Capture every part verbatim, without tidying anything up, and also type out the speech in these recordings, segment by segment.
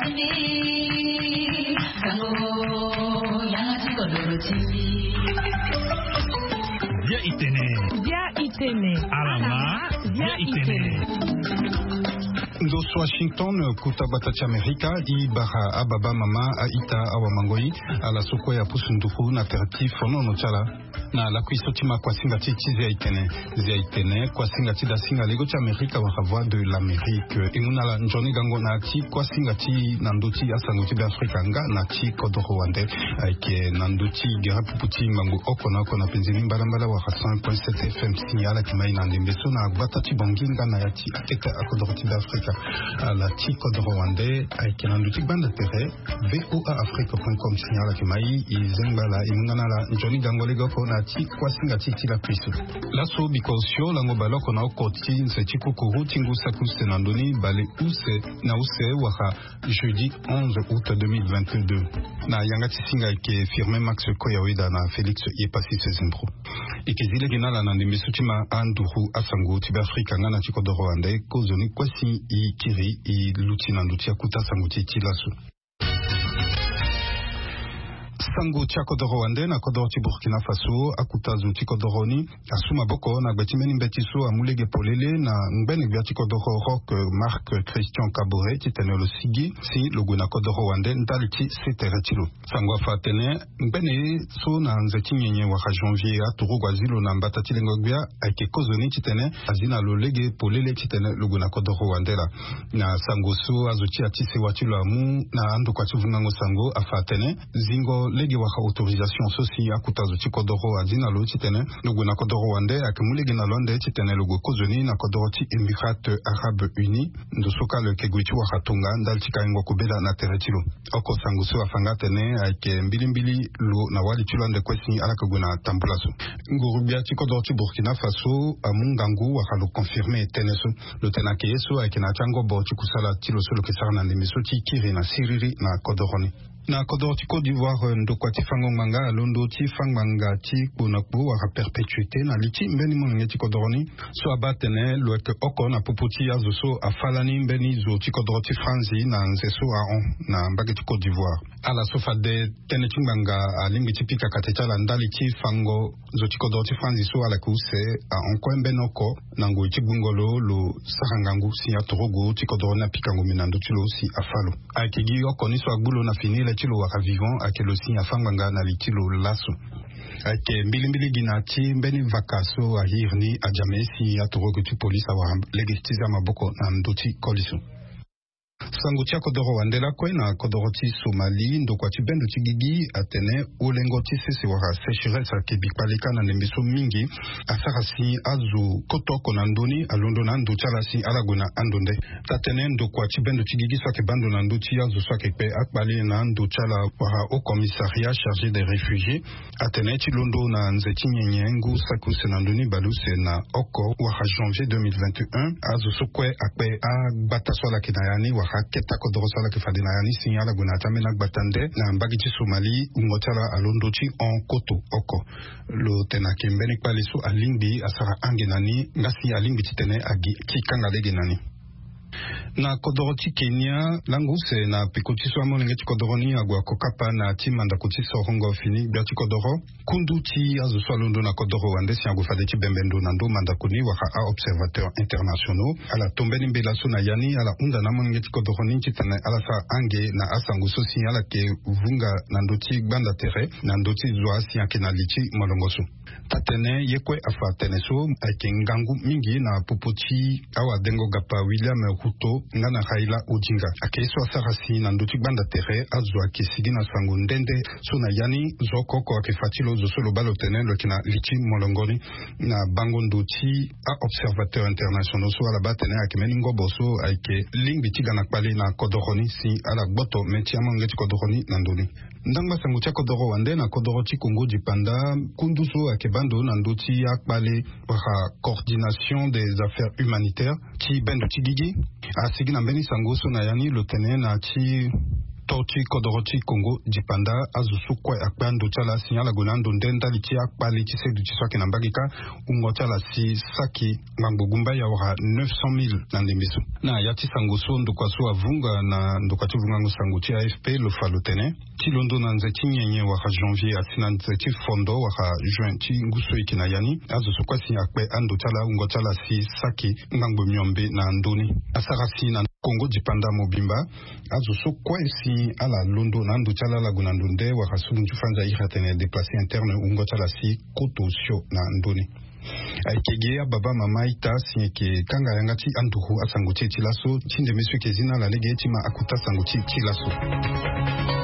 Via Itene. Via Itene. Alama. Via Itene. Dos Washington kutabatacha Amerika i bara ababa mama aita awamangoi ala soko ya pusundufu na tertif no chala na la kuisotima kwa singa titi zia itene zia itene kwa singa tida singa lego cha Amerika wa voix de l'Amérique imuna la njoni gango na ti kwa singa ti nanduti asanguti be Afrika nga na ti kodoro wande ke nanduti gera puputi mangu okona kona penzini mbala wa cent point sept F M signala kimai na ndembeso na batati bonginga na yati aketa akodoro ti Afrika à la Chico de Rwandais avec un outil bande d'intérêt v o a afrique point com signala kimai izengala imungana Johnny Gangolego kona ti kwasinga titi la puisu la so bikosio la ngobalo kona okoti se chikukuru tingu sakuse nandoni bale use na use waka jeudi onze août deux mille vingt-deux na yangati singa ke firme Max Koyawida na Félix Yepasi Sezimbro ikizile ginala na ndimisutima anduru asango tibe Afrika ngana Chico de Rwandais kozoni kwasi i kiri i lutina ndutia kuta sanguti tilasu sango tia kodoro wande na kodoro ti Burkina Faso akuta zu ti kodoroni asuma boko na gbetimeni mbetiso amulege polele na ngbene bia ti kodoro rock Marc Christian Kabore ti tene lo sigi si logo na kodoro wande ndali ti setere tilo sango fa tene ngbene so na nzeti nyenye wa janvier aturu gwazilo na mbata ti lengo bia ake kozoni ti tene azina lo lege polele ti tene logo na kodoro wande la na sango so azuti ati se watilo amu na ando kwa ti vungango sango afa tene zingo lege waka autorisation sosi akutazo chikodoro azina lo titene logo na kodoro wande akimulege na londe titene logo kozoni na kodoro ti Emirates Arabes Unis ndosoka le kegwichi waka tunga ndal tika ingo kubela na teretilo oko sanguso afanga tene ake mbilimbili lo na wali chulande kwesi alaka guna tambulaso ngurubia chikodoro ti Burkina Faso amungangu waka lo confirmer teneso lo tenake yeso ake na chango bo chikusala tilo solo kisarna ndemiso ti kiri na siriri na kodoroni na kodoro ti Côte d'Ivoire ndokwa ti fango manga alondo ti fangmanga ti kunakbu waka perpétuité na liti mbeni monge ti kodoroni so abatene loeke oko na puputi azo so afalani mbeni zo ti kodoro ti Franzi na nzeso a on na mbage ti Côte d'Ivoire ala so fade tene ti ngbanga alingi ti pika kate ti ala ndali ti fango zo ti kodoro ti Franzi so ala kuse a onko mbeni oko na ngoi ti gbungolo lo sarangangu si atorogo ti kodoro na pikango minando ti lo si afalo akigi oko ni so agbulo na finile tilo waka vivant ake lo si afanganga na litilo laso ake mbilimbili gina ti mbeni vakaso a hirni a jame si atorogo ti polisi awa legestiza maboko na ndoti koliso sango tia kodoro wandela kwe na kodoro ti Somali ndokwa ti bendo ti gigi atene olengo ti sese waka sécheresse ake bikpaleka na ndembeso mingi asara si azu kotoko na ndoni alondo na ndo tiala si alago na andonde tatene ndokwa ti bendo ti gigi so ake bando na ndo ti azu so ake pe akpali na ndo tiala waka au commissariat chargé des réfugiés atene ti londo na nze ti nyenye ngu sakuse na ndoni baluse na oko waka janvier deux mille vingt et un azu so kue akpe agbata so ala yeke na yani waka keta kodoro sala ke fadina yani signala guna tamena gbatande na mbagi ti Somali ungotala alondo ti on koto oko lo tena kembeni kwaliso alingbi asara angenani ngasi alingbi ti tene agi ki kanga lege nani na kodoro ti Kenya langu se na pikoti so amonenge ti kodoro ni agwa kokapa na ti manda kuti sorongo fini bia ti kodoro kundu ti azo so alondo na kodoro wande si agwa fade ti bembendo na ndo manda kuni waka a observateurs internationaux ala tombeni mbela so na yani ala unda na monenge ti kodoro ni ti tene ala sa ange na asango so si ala ke vunga na ndo ti gbanda tere na ndo ti zwa si ake na lichi molongo so tatene yekwe afa tene so ake ngangu mingi na popoti awa dengo gapa William Ruto ngana Raila Odinga ake so asara si na ndo ti gbanda tere azwa ke sigi na sango ndende so na yani zo koko ake fatilo zo solo balo tene lo kina lichi molongoni na bango ndo ti a observateur international so ala batene ake meningo boso ake lingbi ti gana kpali na kodoroni si ala gboto meti amonge ti kodoroni na ndoni ndangba sango tia kodoro wande na kodoro ti Congo di Panda kundu so ake bando na ndo ti akpali waka coordination des affaires humanitaires ti bendo ti gigi asigi na mbeni sango so na yani lo tene na ti Tochi Kodoroti Congo Dipanda Azusukwa Akbando Chala Signala Gonando Ndenda Litia Akpali Tise du Tiswaki Nambagika Ungotala Si Saki Mambogumba Yaura neuf cent mille Nandemisu Na Yati Sangoso Ndokwasu Avunga Na Ndokwatu Vungango Sanguti A F P Le Falotene Tilondo Nanzeti Nyenye Waka Janvier Atinanzeti Fondo Waka Juin Ti Nguso Ikinayani Azusukwa Si Akpe Ando Chala Ungotala Si Saki Mbango Myombe Na Andoni Asarasi Na Congo Dipanda Mobimba Azuso kwa si ala Londo Nando Chala Lagunandunde Wakasun Jufanja Ihatene déplacé interne Ungo Chala Si Koto Sio Na Ndoni Aikegea Baba Mama Ita Sinyeke Kanga Yangati Antuhu Asanguchi Chilaso Chinde Mesu Kezina La Lege Tima Akuta Sanguchi Chilaso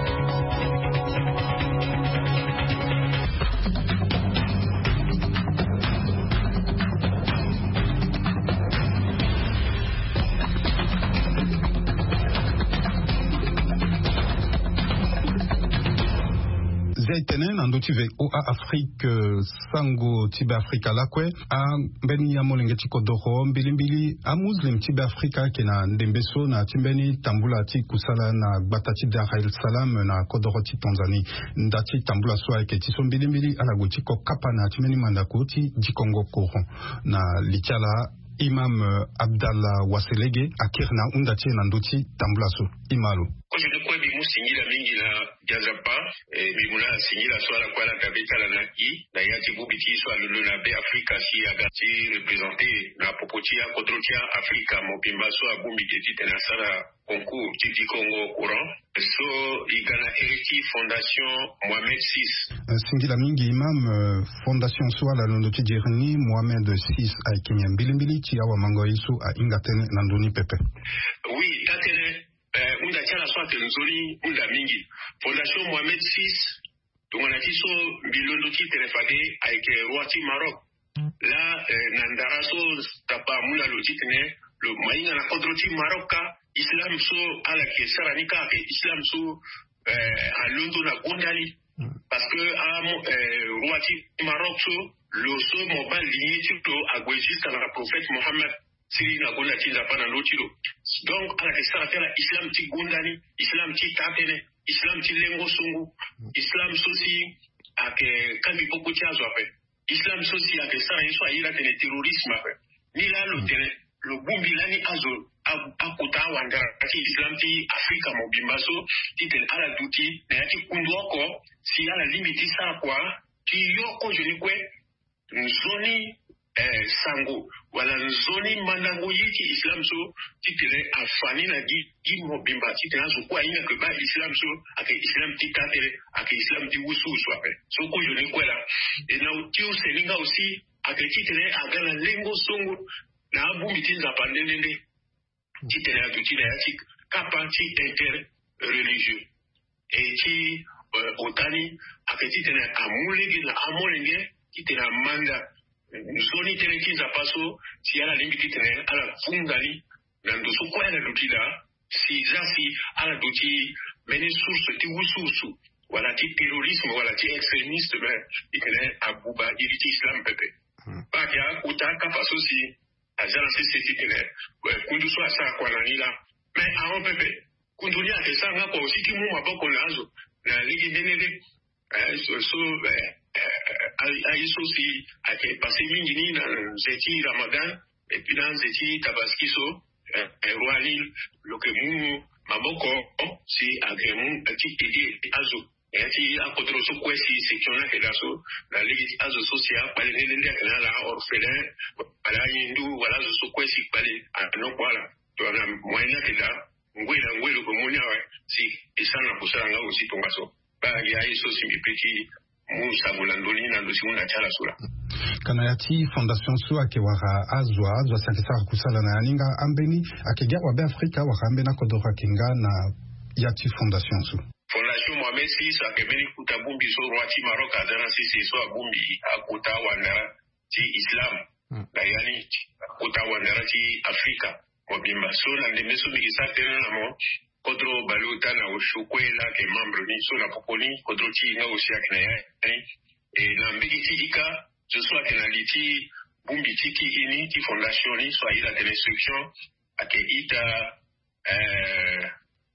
Zaitene nando tive o a Afrique sango tibe Afrika lakwe a beni ya molenge tiko doro mbilimbili a muslim tibe Afrika kena ndembeso na timbeni tambula ti kusala na batati Dar el Salam na kodoro ti Tanzanie ndati tambula soa ke tiso mbilimbili ala gotiko kapa na timeni mandako ti Jikongo Koro na lichala Imam Abdallah Waselege akirna undati nandoti tambula so imalo Singila mingi na jazapa e bimuna singila swala kwa la kabita la naki na yati bubiti swala luna be Afrika si agati représenter na popotia kodrotia Afrika mopimba so abumbi teti tena sala concours titi Congo courant so igana Heriti Fondation Mohamed six singila mingi imam Fondation swala londo tijerni Mohamed six aikenya mbilimbili ti awa mango isu a ingatene nandoni pepe oui tatene unda chala swate nzoli unda mingi Fondation Mohamed six tungana tiso bilondo ti telefade avec roi ti Maroc la nandara so tapa mula lo titne le mainga na kodro ti Maroc islam so ala ke saranika ke islam so a londo na gondali parce que a roi ti Maroc so le so mobile lignée ti to agwe jusqu'à la prophète Mohammed Siri na gonda ti zapana lotilo donc ala ke saratela islam ti gondani islam ti tatene islam ti lengo sungu islam sosi ake kambi poko ti azo ape islam sosi ake sara yeso ayira tene terrorisme ape ni la lo tene lo bumbi lani azo akuta wandara ti islam ti Afrika mobimba so ti tene ala duti na yati kundu oko si ala limiti sara kwa ti yoko joni kwe nzoni Eh, sango wala nzoni mandango yiki islam so titele afani na gi gi mobimba titele so kwa ina ke ba islam so ake islam tikatere ake islam ti wusu so ape so ko yoni kwela e na utiu selinga aussi ake titele agala lengo songo na abu mitinza pandende titele atutile yati kapa ti inter religieux e ti uh, otani ake titele amulege na amolenge titele amanda Zoni telekiza paso si ala limiti tene ala fungali nando so kwa ala dutila si zasi ala duti mene source ti wususu wala ti terrorisme wala ti extrémiste ben itene abuba iriti islam pepe pa ya uta ka paso si azala si seti tene kundu so asa kwa nanila mais a on pepe kundu ni ake sanga ko si ti mu maboko nazo na ligi denele so so aiso si ake passé mingi ni na zeti Ramadan et puis dans zeti tabaskiso roali loke mu maboko si ake mu ati edi azo ati akodro so kwesi section na kedaso na ligi azo social pale nende na la orphelin pala yindu wala so kwesi pale no kwala to na moyena keda ngwela ngwelo ko munya si isana kusanga usi tongaso ba ya iso simipiki Musa mulandoni na lusimuna chala sura kana yati Fondation so ake wara azwa azwa sakisa kusala na yaninga ambeni akegya wa be Afrika wa kambe na kodora kinga na yati Fondation so Fondation Mohamed six akebeni kutabumbi so rwati Maroc azana sisi so abumbi akuta wandara ti Islam na yani akuta wandara ti Afrika mobimba so na ndemeso mikisa tena na mo kodro baluta na ushukwela ke membre ni so na poponi kodro ti nga osi akina ya e na mbiki ti ika je so akina liti bumbi ti ki ini ti fondation ni so ila de instruction ake ita euh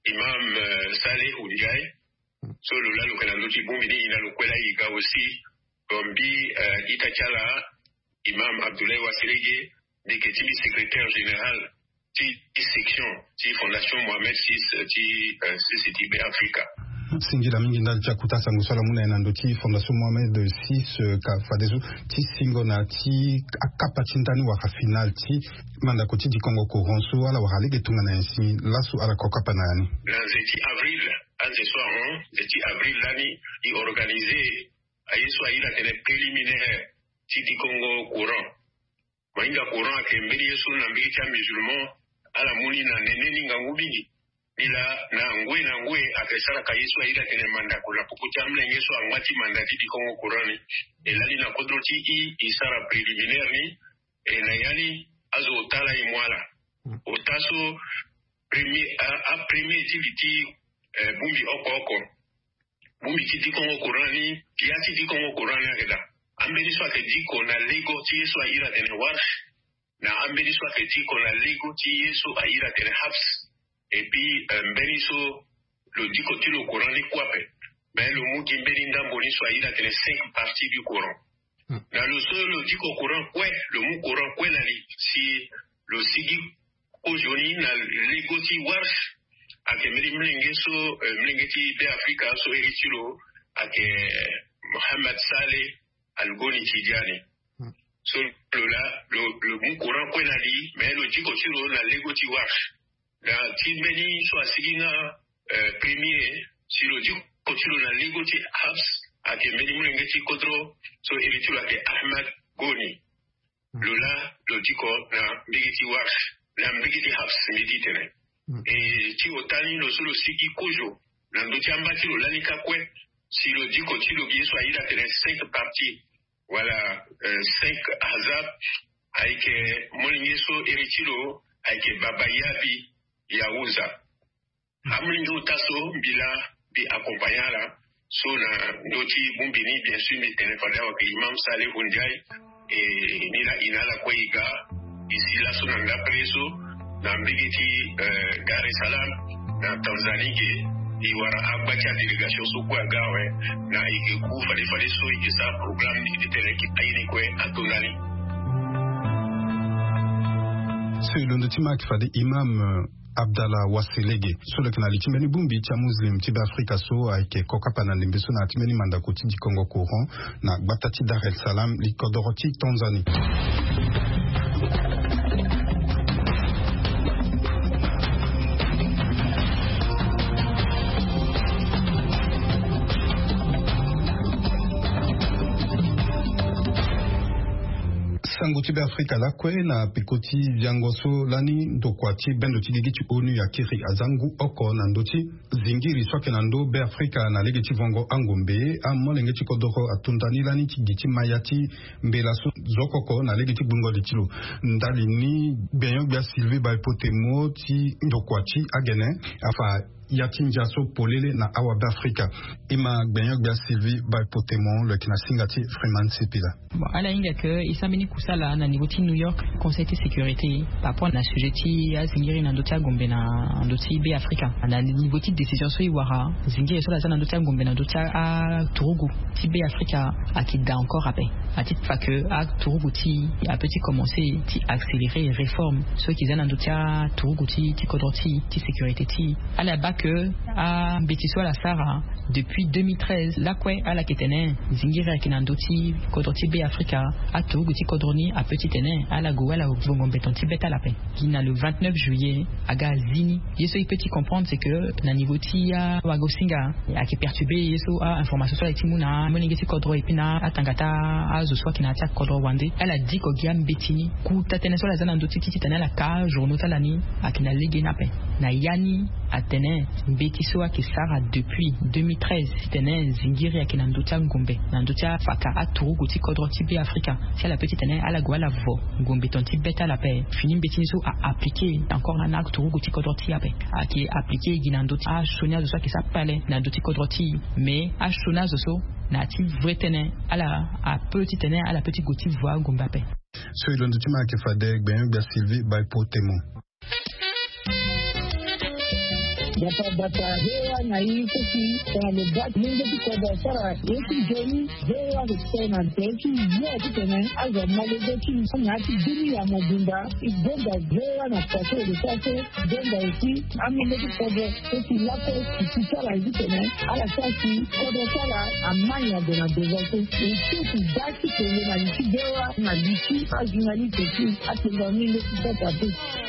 Imam uh, Saleh Unjai. So lola lo kana loti bombini ina lo kwela iga aussi Gombi uh, Itachala Imam Abdoulaye Wasirege de Ketili secrétaire général de section de Fondation Mohamed six de C C T B Africa. Singila mingi ndali cha kutasa ngusala muna ena ndoti Fondation Mohamed six ka fadezo ti singo na ti akapa chintani waka final ti manda koti di Congo Koronso ala wahalege tunga na ensi lasu ala kokapa na yani. Lanzeti avril ce soir, hein, c'est avril l'année, il organisé à Yeswa il a tenu préliminaire Titi Congo courant. Mainga courant que mbeli yesu na mbeli musulman à la mouni na nene ninga ngubini. Ila na ngwe na ngwe akesara ka Yeswa il a tenu manda kula pukuta mle Yesu angwati manda Titi Congo courant ni. Et là il a kodroti i isara préliminaire ni et na yani azo tala imwala. Otaso premier a premier Titi Uh, bumbi oko oko bumbi titi Congo Korani kia titi Congo Korani akeda ambeni swa ke diko na lego ti yesu aira tene warsh na ambeni swa ke diko na lego ti yesu aira tene habs et puis mbeni so lo diko ti lo Korani kwape mais lo muki mbeni ndambo ni swa aira tene cinq parties du Coran hmm. na lo so lo diko Coran kwe lo mu Coran kwe na li si lo sigi ojoni na lego ti warsh ake mili mlinge so mlinge ti be Afrika so eritiro ake Mohamed Saleh Algoni Tidjani hmm. so lo la lo lo mu Coran ko na li mais lo diko tiro na lego ti wash na timbeni so asiginga uh, premier si lo diko tiro na lego ti habs ake mili mlinge ti kodro so eritiro ake Ahmed Goni hmm. lo la lo diko na mbigi ti wash na mbigi ti habs midi tene et ti otani no solo sigi kojo na ndo chamba ti lo lanika kwe si lo diko ti lo bieso aida tene cinq parties voilà euh, cinq azab aike molingeso eritiro aike baba yabi yauza amlingo taso bila bi accompagnala so na ndoti bumbini bien sûr ni téléphone avec Imam Saleh Unjai et nila inala kweiga ici la so na preso na mbigiti uh, Dar es Salaam na Tanzania ke iwara abacha delegation so kwa gawe na ike ku fale fale so ike sa program ni ditele ki ayini kwe atonali c'est le ntima qui fade Imam Abdallah Waselege so le kanali timeni bumbi cha muslim tibe Afrika so aike kokapa na limbeso na timeni manda koti di Congo courant na batati Dar es Salaam li kodoroti Tanzania. Sanguti be Afrika la kwe na pikoti vyangoso lani ndokwati bendo tiligiti onu ya kiri azangu oko na ndoti zingiri swake na ndo be Afrika na legiti vongo angombe amo lengeti kodoro atundani lani tigiti mayati mbelaso zokoko na legiti bungo litilo ndali ni benyo bia Sylvie Baipotemo ti ndokwati agene afa yatinja so polele na awa be Afrika ima benyo bia Sylvie Baipotemo le kina singati Freeman Sipila. Bon, ala inga ke isamini kusala na niveau ti New York Conseil de sécurité par rapport na sujet ti zingiri na ndoti agombe na ndoti be Afrika na niveau ti décision so iwara zingiri so la zana ndoti agombe na ndoti a Turugu ti be Afrika akida encore après à titre fa que a Turugu ti a petit commencer ti accélérer réforme ceux qui zana ndoti a Turugu ti ti kodroti ti sécurité ti ala ba que a betiso la Sara depuis deux mille treize la kwe ala ketene zingiri akina ndoti kodroti be Afrika a Turugu ti kodroni a petit ene à la Gouala au Vongombe ton Tibet à la paix qui n'a le vingt-neuf juillet à Gazini yeso il peut y comprendre c'est que na niveau ti a wagosinga a qui perturbé yeso a information sur les timuna moningeti kodro et pina atangata a zo soit qui na attaque kodro wande elle a dit ko giam betini ku tatene so la zana ndoti ti tana la ka journaux talani a qui na lege na paix na yani atene betiso a qui sara depuis deux mille treize tene zingiri a qui na ndota ngombe na ndota faka a Turugu ti kodro ti be Afrika c'est la petite année à la Gouala vo ngombe ton ti beta la paix fini betiniso a appliqué encore un acte Turugu ti kodroti ape a qui est appliqué ginando a chonia zo qui s'appelle na ndoti kodroti mais a chona zo so na ti vretene à la a petite année à la petite goti voix ngombe ape so il ndoti ma ke fade ben bia Sylvie Baipotemo bata bata hewa na hii kuki kwa lebak mingi kwa basara yeki jeni hewa kutena teki yote tena aza malego ki nyati dini ya mobimba ibonga hewa na pato de pato bonga isi amile kwa teki lapo kisala hizi tena ala sasi kwa sala amanya de na devote isi baki kwa na nchi hewa na nchi ajinali teki atendamile kwa pato.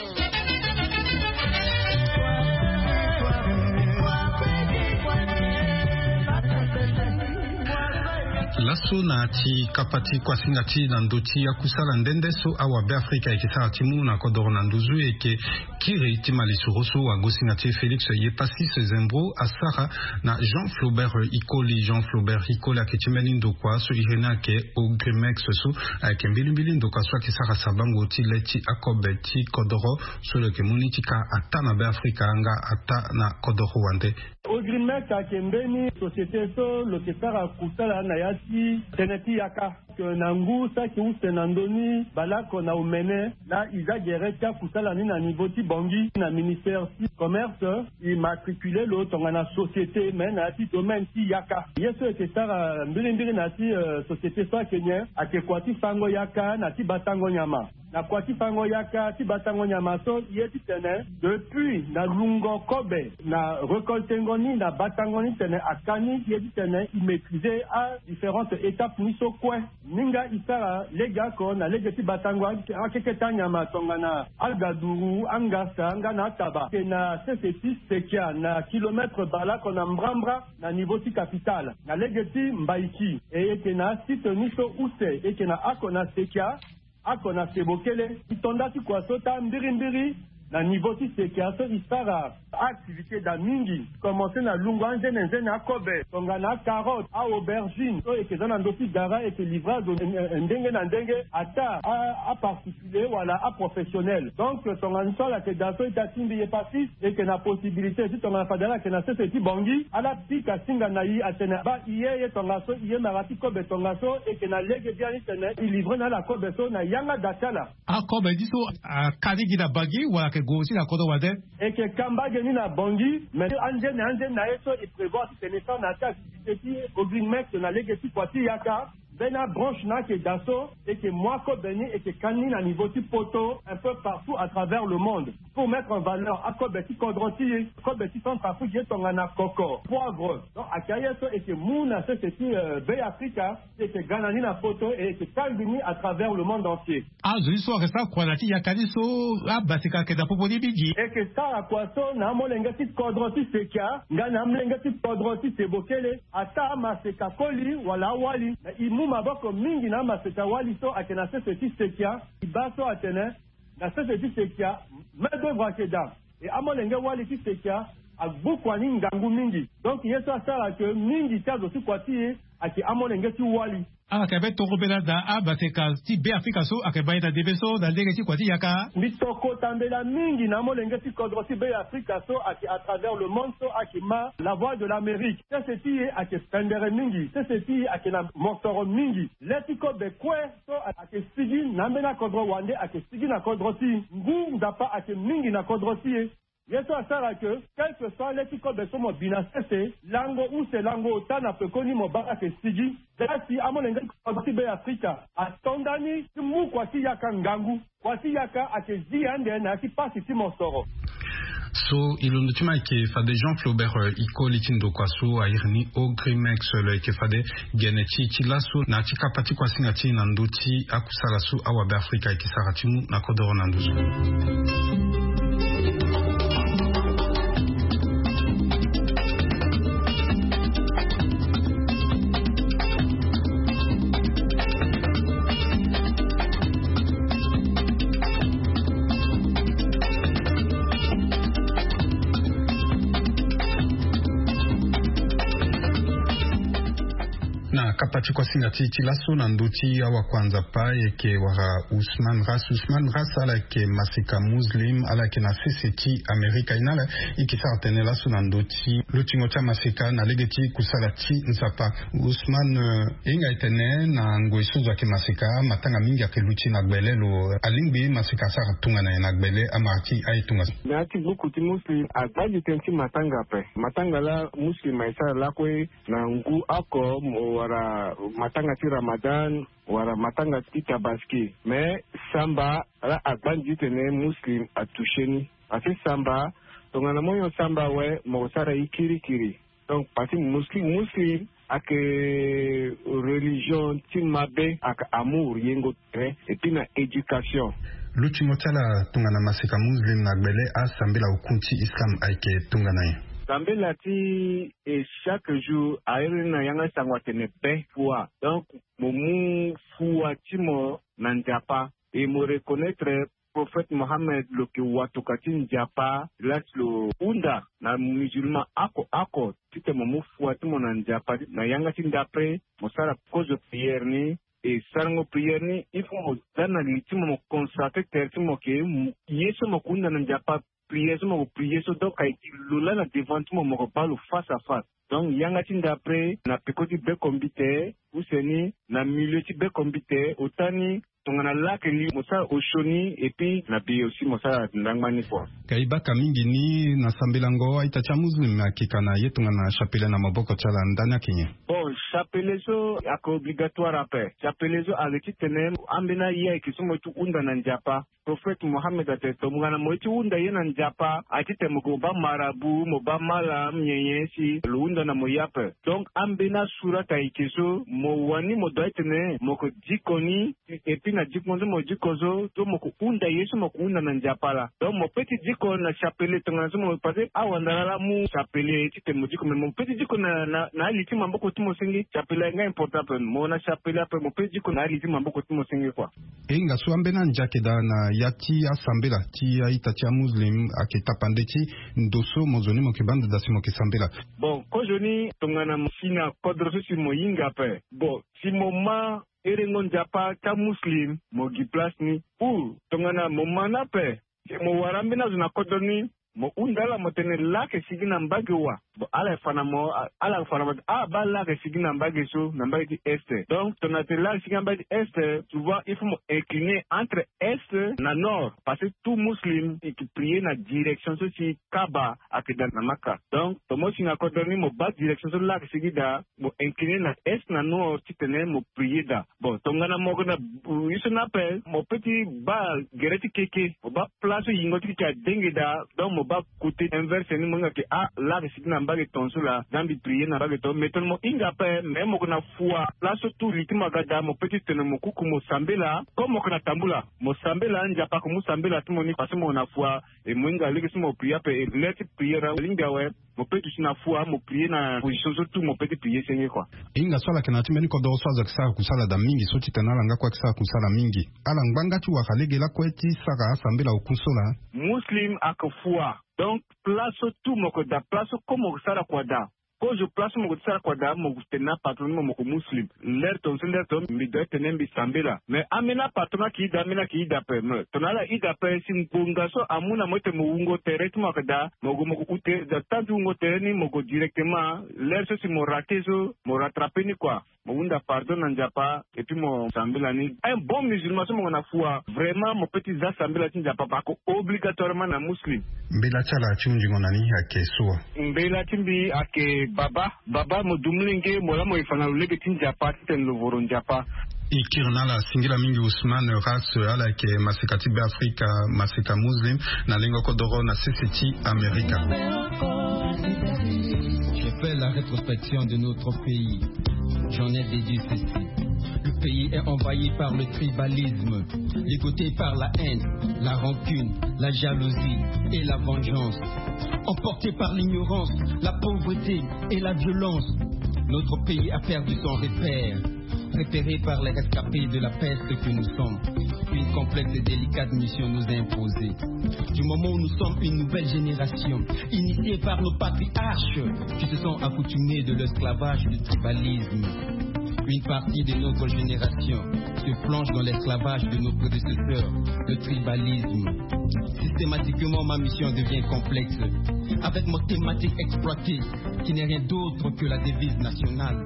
Laso na ati kapati kwa singati na ndoti ya kusala ndende so awa be Afrika ekisara timu na kodoro na nduzu eke kiri timali suroso wa gosingati Felix Yepasi Sezembro Asara na Jean Flaubert Ikoli Jean Flaubert Ikoli akitimeni ndokwa so irena ke Ogrimex so ake mbilimbili ndokwa so akisara sabango tileti akobeti kodoro so leke munitika ata na be Afrika anga ata na kodoro wande. Ogrimex akembeni société so lokesara kusala na yasi teneti yaka nangu saki usenandoni balako na umene la iza gereka kusala ni na niveau ti bongi na ministère si commerce immatriculé lo tonga na société men na ti domaine ti yaka yeso ekesara mbili mbili na ti uh, société so Kenya akekwati fango yaka na ti batango nyama na kwati fango yaka ti batango nyama so yeti tene depuis na lungo kobe na récolte ngoni na batango ni tene akani yeti tene maîtriser à différentes étapes ni so kwe ninga isara lega ko na lega ti batango akeketa nyama tonga na algaduru angasa ngana taba na seseti sekia na kilomètre bala ko na mbrambra na niveau ti capital na lega ti mbaiki e ke na site ni so use e ke na akona sekia akona sebokele itondati kwa sota mbiri mbiri na niveau ti sekiaso isara activité da mingi commencer na lungu anzene nzene akobe tonga na carotte a aubergine so ekeza na ndosi gara eke livrage ndenge na ndenge ata a particulier wala a professionnel donc tonga nsola ke daso itatimbi ye pasi eke na possibilité si tonga na fadala ke na sese ti bongi ala pika singa na yi atene ba iye ye tonga so iye marati kobe tonga so eke na lege bien itene i livre na la kobe so na yanga dakala akobe diso kadigi na bagi wala ke gosi na kodo wade eke kambage ni na bongi mais anje na anje na eso i prévoir si tenesa na ta activité au Greenmex na legeti kwati yaka bena branche na ke daso et que moi ko beni et que kani na niveau ti poto un peu partout à travers le monde pour mettre en valeur akobeti kodroti akobeti Centrafrique tonga na koko poivre donc akayeso et que muna c'est que be Africa et que ganani na poto et que kalbini à travers le monde entier ah je so resta kwanati yakani so abatika ke da popodi bigi et que ça akwaso na molenga ti kodroti sekia ngana mlenga ti kodroti sebokele ata maseka koli wala wali imu maboko mingi na maseka wali so akena sese ti sekia ibaso atene na sese ti sekia medevra keda et amolenge wali ti sekia agbukwani ngangu mingi donc yeso asala ke mingi tazo ti kwati ake amolenge ti wali akabe toko bela da abateka ti be Afrika so akabe da debeso da lege ti kwati yaka mitoko tambela mingi na molenge ti kodro ti be Afrika so ake à travers le monde so ake ma la voix de l'Amérique c'est ti ake spendere mingi c'est ti ake na monsoro mingi letiko be kwe so ake sigi na mena kodro wande ake sigi na kodro ti ngu ndapa ake mingi na kodro ti yeso asara que quel que soit l'éthique de son bina c'est lango ou c'est lango tana pe koni mo baka ke sigi dasi amonenga ko be Afrika atondani mu kwati yaka ngangu kwati yaka akezi ande na ki pasi ti mosoro so ilondo tima ke fade Jean Flaubert ikoli tindo kwaso airni Ogrimex le ke fade geneti tilaso na tika pati kwa singati na ndoti akusala su awa be Afrika ke saratimu na kodoro na nduzu na na kapati kwa singati tilaso na ndoti awa kwanza pa yeke wara Usman Ras Usman Ras ala ke masika muslim ala ke na seseti Amerika inala ikisa tene laso na ndoti lutingo cha masika na legeti kusala ti nzapa Usman uh, inga itene na ngoiso za ke masika matanga mingi ake luti na gbelelo alingbi masika sa tunga na na gbele amati ay tunga nati buku ti muslim agbaji tenti matanga pe matanga la muslim isa la kwe na ngu ako wara matanga ti Ramadan wara matanga ti Tabaski mais samba la agbaji tene muslim atusheni ati samba tongana moyo samba we mo sara ikiri kiri donc pati muslim muslim ake religion ti mabe aka amour yengo tre et puis na éducation lutingo tala tungana masika muslim na gbele a sambela ukunti islam aike tungana sambela ti et chaque jour aire na yanga sangwa tene be fois donc momu fois ti mo na njapa et mo reconnaître prophète Mohammed lo ke watokati njapa laslo unda na musulman ako ako tite momu fois ti mo na njapa na yanga ti ndapre mo sara cause prière ni et sarango prière ni il faut mo dana li ti mo consacrer ter ti mo ke yeso mo kunda na njapa prière mo prière so donc ay lola na devant mo mo parle face à face donc yanga ti ndapre na pekoti be kombite useni na milieu ti be kombite otani tongana lake li mosa oshoni et puis na bi aussi mosa ndangmani kwa kaibaka mingi ni na sambelango aita cha muslim akikana yetunga na chapelle na maboko chala ndana kinye bon chapelle so ako obligatoire ape chapelle so aleti tenem ambena ye kisumo tu unda na njapa prophète Mohammed ateto mungana moiti unda ye na njapa atite mko ba marabu mo ba mala mnyenyesi luunda na moyape donc ambena sura taikeso mo wani mo doitene moko dikoni et puis na dikozo mo dikozo to moko unda yesu moko unda na njapala donc mo petit diko na chapelle tongazo mo pase awandala mu chapelle tite mo diko mo petit diko na na, na aliti mamboko tumo singi chapelle nga important pe mo na chapelle ape mo petit diko na aliti mamboko tumo singi kwa enga so ambena njake da na yati asambela ti aita tia muslim akitapandeti ndoso mozoni mo kibanda da simo kisambela bon ko joni tongana sina kodroso si mo yinga pe bon si mo ma erengo njapa ta muslim mo gi place ni ou tongana mo mana pe mo warambe na zuna kodoni mo undala mo tene lake sigina mbage wa bo ala fana mo ala fana mo ah ba lake sigina mbage so na mbage di est donc tona te lake sigina mbage est tu vois il faut incliner entre est na nord parce que tout muslim qui prie na direction so si kaba akida na maka donc to mo singa kodoni mo ba direction so lake sigida mo incliner na est na nord ti tene mo prier da bon tongana mo na iso na pe mo petit ba gereti keke mo ba place yingoti ka dengeda donc ba côté inverse ni monga ke ah la sigina mbage tonsula dambi prier na mbage to meton mo inga pe même mo na foi la surtout litima gada mo petit tene mo kuku mo sambela comme mo na tambula mo sambela nja pa ko mo sambela tumo ni parce mo na foi et mo inga leki mo prier pe let prier linga we mo petit na foi mo prier na position surtout mo petit prier senye quoi inga swala kana timeni ko do swaza kisa kusala da mingi soti tenala nga kwa kisa kusala mingi ala ngbanga tu wakalege la kweti saka sambela ukusola muslim akafua donc place tout moko da place comme sara kwada ko je place moko sara kwada moko tena patron moko muslim l'air ton l'air ton mi doit tenir bi sambela mais amena patron ki da amena ki da pe me tonala ida pe sim bunga so amuna mote mungo terre moko da moko moko ute da tantu ngo terre ni moko directement l'air so si mo raté so mo rattraper ni quoi Mounda pardon n'anjapa et puis mon sambela ni un bon musulman so mon foi vraiment mon petit za sambela n'anjapa pas obligatoirement na muslim mbela chala chunji ngonani ake so mbela timbi ake baba baba mo dumlinge mola mo ifana lege n'anjapa ten lo voro n'anjapa ikirna la singila mingi Usman Ras ala ke masikati be Afrika masika muslim na lengo kodoro na C C T America. Je fais la rétrospection de notre pays. J'en ai déduit ceci. Le pays est envahi par le tribalisme, ligoté par la haine, la rancune, la jalousie et la vengeance. Emporté par l'ignorance, la pauvreté et la violence, notre pays a perdu son repère. Préparé par les rescapés de la peste que nous sommes, une complexe et délicate mission nous est imposée. Du moment où nous sommes une nouvelle génération, initiée par nos patriarches, qui se sont accoutumés de l'esclavage du tribalisme. Une partie de notre génération se plonge dans l'esclavage de nos prédécesseurs, le tribalisme. Systématiquement, ma mission devient complexe, avec mon thématique exploitée, qui n'est rien d'autre que la devise nationale.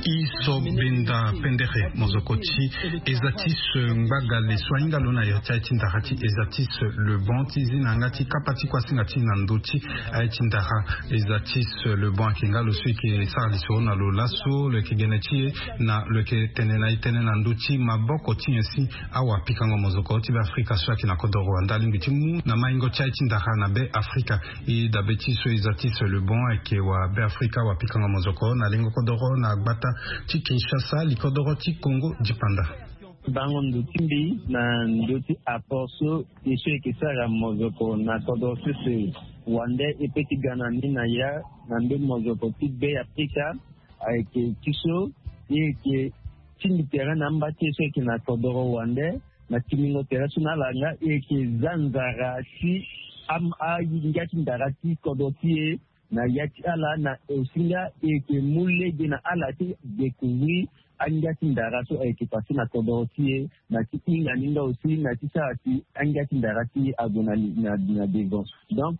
Iso benda pendere mozokoti ezatis mbaga le swinga lona yotaiti ndahati ezatis le bon tizi nangati kapati kwa singati nandoti aiti ndaha ezatis le bon kinga lo sui ke sarliso na lo laso le kigeneti na le ke tenena itene nandoti maboko ti ensi awa pikango mozokoti ba Afrika swa kina kodo Rwanda lingiti mu na maingo taiti ndaha na be Afrika e da betiso ezatis le bon ke wa be Afrika wa pikango mozoko na lingo kodoro na gbata ti Kinshasa likodoro ti Congo dipanda bango ndutimbi na nduti aporso iso ekisara mozoko na kodoro sisi wande epeti gana nina ya na ndu mozoko ti be Afrika aike kiso eke tindi tera na mbati iso eke na kodoro wande na timingo tera sunalanga eke zanzara si am a yingati ndarati kodoti na yati ala na osinga eke mule gena ala ti découvrir angati ndaraso eke pasi na kodoti na tinga ninga aussi na tisati angati ndarati agona na na devant donc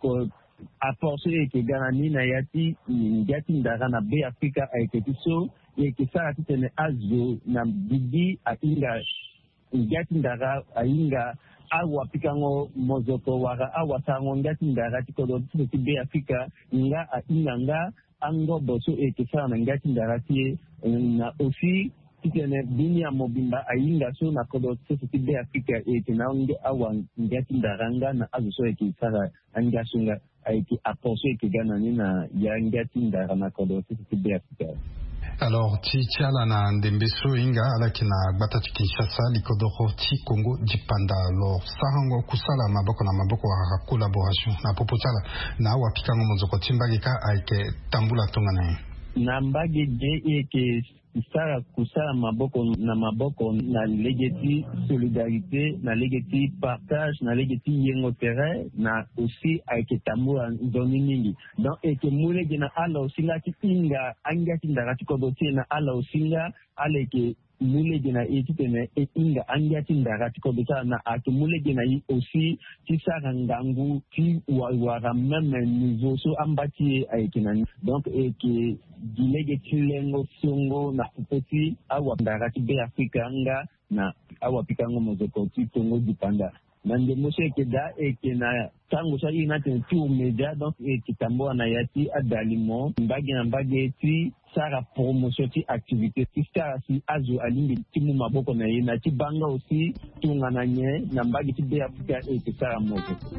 a force eke ganani na yati ngati ndara na be Afrika eke tiso eke sarati tene azo na bibi a inga ngati ndara a inga awa pikango mozoko wara awa sango ngati ndara tikodo tsi be Afrika nga a inanga ango boso ekisa na ngati ndara tie na ofi tikene dunia mobimba ainga so na kodo tsi be Afrika ekina nge awa ngati ndara nga na azo ekisara anga sunga aiki aposo ekigana ni na ya ngati ndara na kodo tsi be Afrika. Alors, ti tiala na ndembeso inga ala kina gbata ti Kinshasa likodoro ti Congo dipanda. Alors, sahango kusala maboko na maboko wa collaboration na popo tiala na wa pikango mozoko timbagika aike tambula tonga na na mbage je eke sara kusala maboko na maboko na legeti solidarité na legeti partage na legeti yengo terrain na aussi aike tambula nzoni mingi donc eke mule gena ala osinga ti inga anga ti ndara ti kodotie na ala osinga ala eke mule gena eti tene e inga anga ti ndara ti kodota na ake mule gena yi aussi ti sara ngangu ti wara même niveau so ambati aike na donc eke dilege tilengo songo na kupeti awa ndara ti be Afrika nga na awa pikango mozoko ti Congo dipanda nande mose ke da eke na tango sa ina tin tu media donc eke tambo na yati adalimo mbagi na mbagi ti sara promotion ti activité ti sara si azo alingi ti mu maboko na yena ti banga aussi tunga na nye na mbagi ti be Afrika eke sara mozoko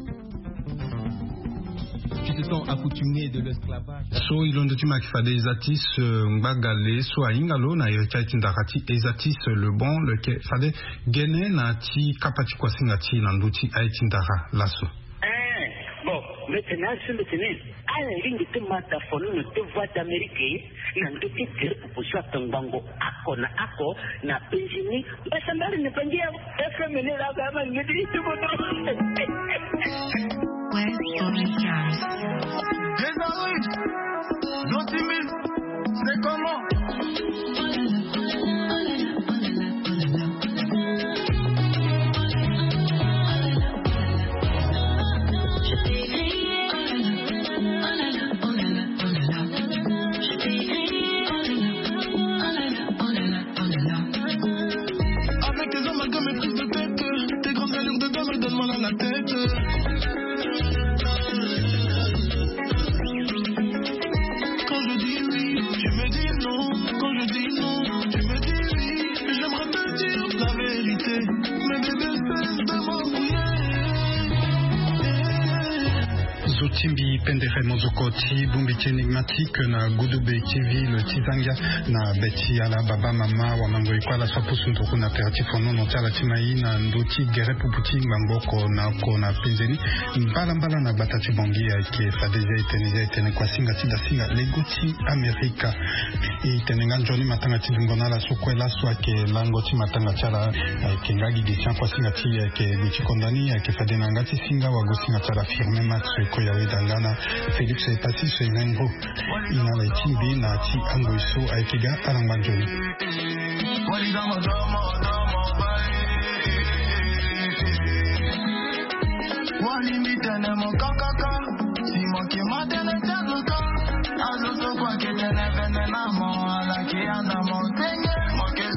qui se sont accoutumés de l'esclavage. So ilondo tima kifade ezatis mbagale so aingalo na yochaiti ndakati ezatis le bon le ke fade gene na ti kapati kwa singati na nduti aiti ndara laso. Eh bon maintenant sur le tennis ala ringi te mata fono no te voix d'Amérique na nduti tere proposition tangango ako na ako na pensioni basambali ne pangia F M ne la gama ngidi tu bodo. West Story Jazz. Désolé, non timide, c'est comment? Avec tes amalgames et prises de tête, tes grandes allures de dame, elles donnent mal à la tête. Zotimbi pendere mozokoti bumbiti enigmatique na Gudube T V le Tizangia na beti ala baba mama wa mango ikwala swapusu ntoku na peratifu nono tala timai na ndoti gere puputi ngamboko na ko na penzeni mbala mbala na batati bongi ya ke fadeze itenize itene kwa singa tida singa legoti Amerika itenenga njoni matanga tidungona la sokwela swa ke langoti matanga chala ke ngagi gishan kwa singa ti ke guchi kondani ke fadena ngati singa wa gosinga chala firme max ko ya wedangana Felix e pasi se nengo ina la timbi na ti angoiso aikiga alanganjoni. Wali dama dama dama bai. Wali mitene mo kakaka. Si mo ki matene chazuka. Azo to kwa ketene vene na mo ala ki anda mo tenye. Mo ke